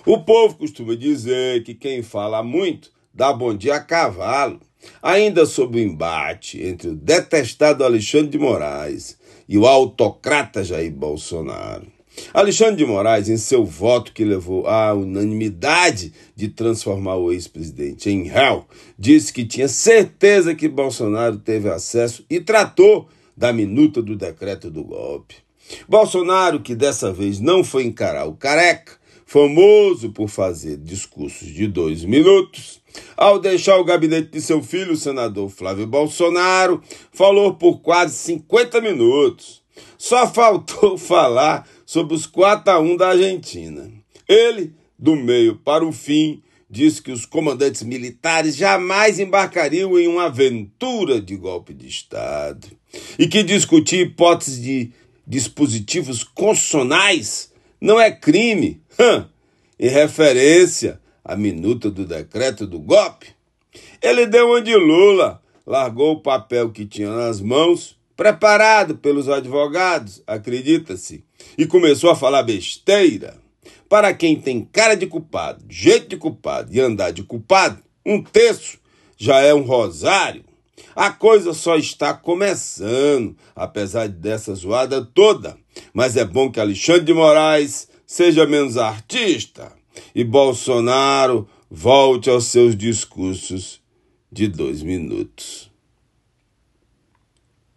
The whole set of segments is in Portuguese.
O povo costuma dizer que quem fala muito dá bom dia a cavalo. Ainda sobre o embate entre o detestado Alexandre de Moraes e o autocrata Jair Bolsonaro. Alexandre de Moraes, em seu voto que levou à unanimidade de transformar o ex-presidente em réu, disse que tinha certeza que Bolsonaro teve acesso e tratou da minuta do decreto do golpe. Bolsonaro, que dessa vez não foi encarar o careca, famoso por fazer discursos de 2 minutos, ao deixar o gabinete de seu filho, o senador Flávio Bolsonaro, falou por quase 50 minutos. Só faltou falar sobre os 4-1 da Argentina. Ele, do meio para o fim, disse que os comandantes militares jamais embarcariam em uma aventura de golpe de Estado e que discutir hipóteses de dispositivos constitucionais não é crime, em referência à minuta do decreto do golpe. Ele deu uma de Lula, largou o papel que tinha nas mãos, preparado pelos advogados, acredita-se, e começou a falar besteira. Para quem tem cara de culpado, jeito de culpado e andar de culpado, 1/3 já é um rosário. A coisa só está começando, apesar dessa zoada toda. Mas é bom que Alexandre de Moraes seja menos artista e Bolsonaro volte aos seus discursos de 2 minutos.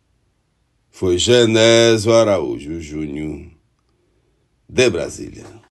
Foi Genésio Araújo Júnior, de Brasília.